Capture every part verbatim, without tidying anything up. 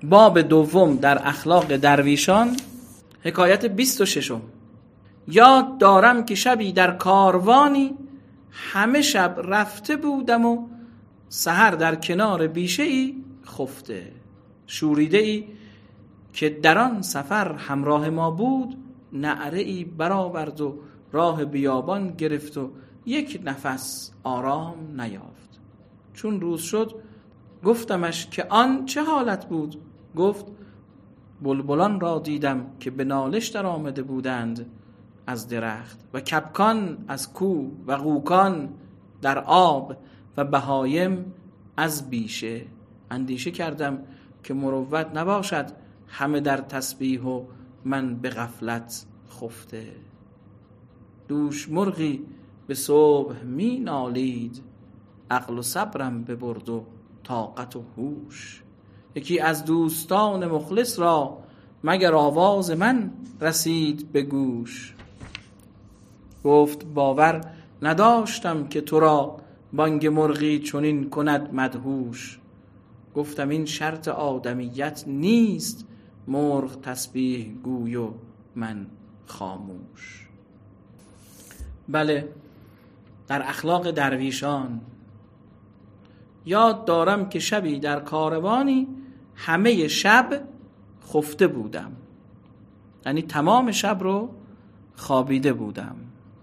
باب دوم در اخلاق درویشان، حکایت بیست و ششم. یاد دارم که شبی در کاروانی، همه شب رفته بودم و سحر در کنار بیشه ای خفته. شوریده ای که در آن سفر همراه ما بود، نعره ای برآورد و راه بیابان گرفت و یک نفس آرام نیافت. چون روز شد گفتمش که آن چه حالت بود؟ گفت بلبلان را دیدم که به نالش در آمده بودند از درخت، و کبکان از کوه و غوکان در آب و بهایم از بیشه. اندیشه کردم که مروت نباشد همه در تسبیح و من به غفلت خفته. دوش مرغی به صبح می نالید، عقل و صبرم ببرد و طاقت و هوش. یکی از دوستان مخلص را مگر آواز من رسید به گوش. گفت باور نداشتم که تو را بانگ مرغی چنین کند مدهوش. گفتم این شرط آدمیت نیست، مرغ تسبیح گوی و من خاموش. بله، در اخلاق درویشان یاد دارم که شبی در کاروانی، همه شب خفته بودم، یعنی تمام شب رو خوابیده بودم،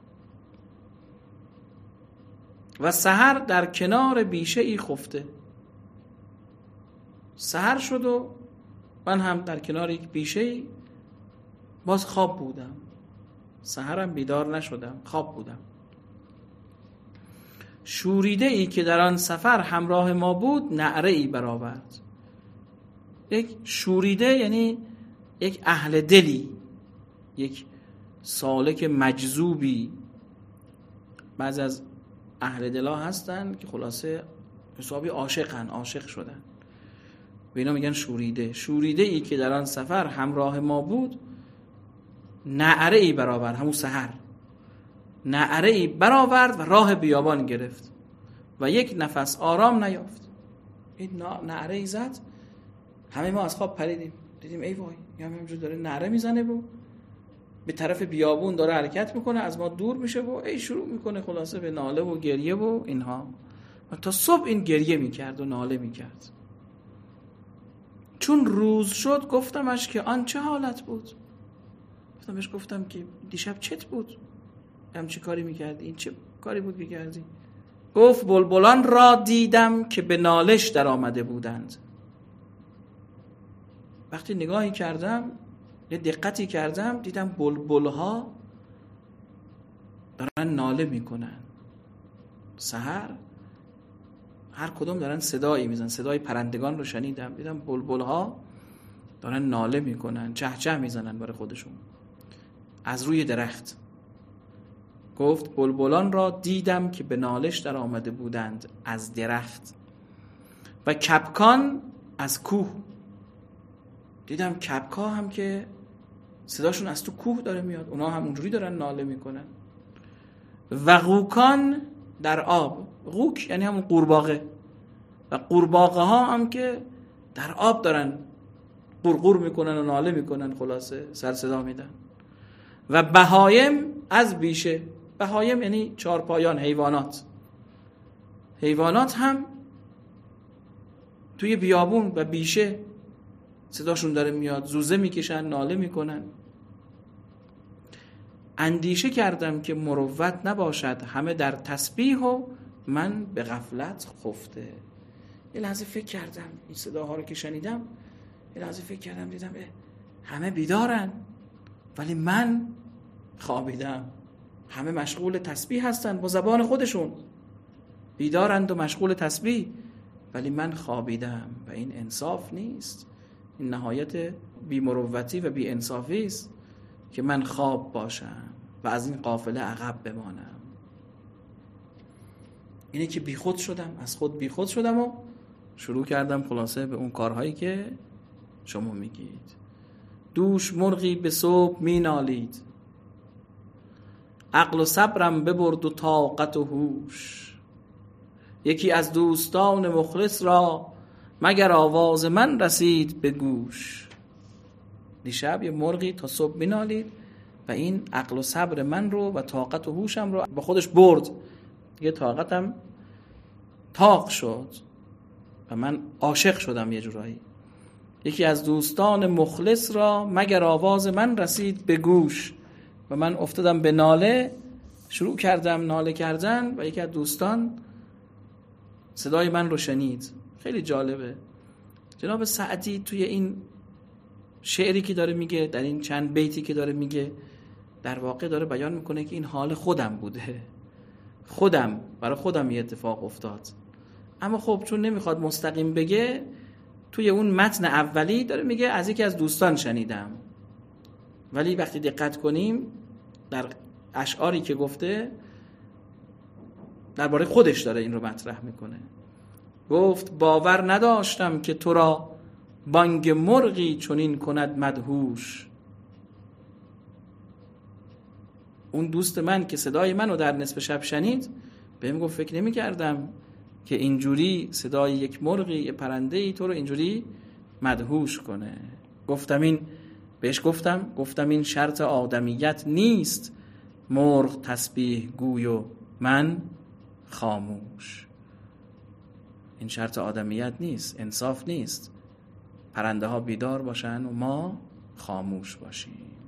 و سحر در کنار بیشه ای خفته. سحر شد و من هم در کنار یک بیشه ای باز خواب بودم. سحرم بیدار نشدم، خواب بودم. شوریده ای که در آن سفر همراه ما بود، نعره ای برآورد. یک شوریده یعنی یک اهل دلی، یک سالک مجذوبی. بعضی از اهل دلا هستن که خلاصه حسابی عاشقن، عاشق شدن، به اینا میگن شوریده. شوریده ای که در آن سفر همراه ما بود، نعره ای برآورد، همون سحر نعره ای برآورد و راه بیابان گرفت و یک نفس آرام نیافت. این نعره ای زد، همه ما از خواب پریدیم، دیدیم ای وای، یا همینجور داره نعره میزنه و به طرف بیابون داره حرکت میکنه، از ما دور میشه و ای شروع میکنه خلاصه به ناله و گریه و اینها. و تا صبح این گریه میکرد و ناله میکرد. چون روز شد گفتمش که آن چه حالت بود؟ گفتمش گفتم که دیشب چت بود؟ هم چه کاری میکردی؟ این چه کاری بود که کردی؟ گفت بلبلان را دیدم که به نالش در آمده بودند. وقتی نگاهی کردم، یه دقتی کردم، دیدم بلبلها دارن ناله میکنن. سحر هر کدوم دارن صدایی میزنن، صدای پرندگان رو شنیدم. دیدم بلبلها دارن ناله میکنن، چه چه میزنن برای خودشون از روی درخت. گفت بلبلان را دیدم که به نالش در آمده بودند از درخت، و کبکان از کوه. دیدم کبکا هم که صداشون از تو کوه داره میاد، اونا هم اونجوری دارن ناله میکنن. و غوکان در آب. غوک یعنی همون قورباغه، و قورباغه ها هم که در آب دارن قورقور میکنن و ناله میکنن، خلاصه سر صدا میدن. و بهایم از بیشه. بهایم یعنی چارپایان، حیوانات. حیوانات هم توی بیابون و بیشه صداشون داره میاد، زوزه میکشن، ناله میکنن. اندیشه کردم که مروت نباشد همه در تسبیح و من به غفلت خفته. یه لحظه فکر کردم این صداها رو که شنیدم، یه لحظه فکر کردم دیدم همه بیدارن ولی من خوابیدم. همه مشغول تسبیح هستن با زبان خودشون، بیدارند و مشغول تسبیح، ولی من خوابیدم و این انصاف نیست. این نهایت بی مروتی و بی انصافی است که من خواب باشم و از این قافله عقب بمانم. اینه که بی خود شدم، از خود بی خود شدم و شروع کردم خلاصه به اون کارهایی که شما میگید. دوش مرغی به صبح می نالید، عقل و صبرم ببرد و طاقت و هوش. یکی از دوستان مخلص را مگر آواز من رسید به گوش. دیشب یه مرغی تا صبح بینالید و این عقل و صبر من رو و طاقت و هوشم رو با خودش برد. دیگه طاقتم طاق شد و من عاشق شدم یه جورایی. یکی از دوستان مخلص را مگر آواز من رسید به گوش و من افتادم به ناله، شروع کردم ناله کردن و یکی از دوستان صدای من رو شنید. خیلی جالبه. جناب سعدی توی این شعری که داره میگه، در این چند بیتی که داره میگه، در واقع داره بیان میکنه که این حال خودم بوده، خودم برای خودم یه اتفاق افتاد. اما خب چون نمیخواد مستقیم بگه، توی اون متن اولی داره میگه از یکی از دوستان شنیدم، ولی وقتی دقت کنیم در اشعاری که گفته درباره خودش داره این رو مطرح میکنه. گفت باور نداشتم که تو را بانگ مرغی چنین کند مدهوش. اون دوست من که صدای منو در نصف شب شنید بهم گفت فکر نمی کردم که اینجوری صدای یک مرغی، یک پرنده‌ای تو رو اینجوری مدهوش کنه. گفتم این بهش گفتم گفتم این شرط آدمیت نیست، مرغ تسبیح گوی و من خاموش. این شرط آدمیت نیست، انصاف نیست. پرنده ها بیدار باشن و ما خاموش باشیم.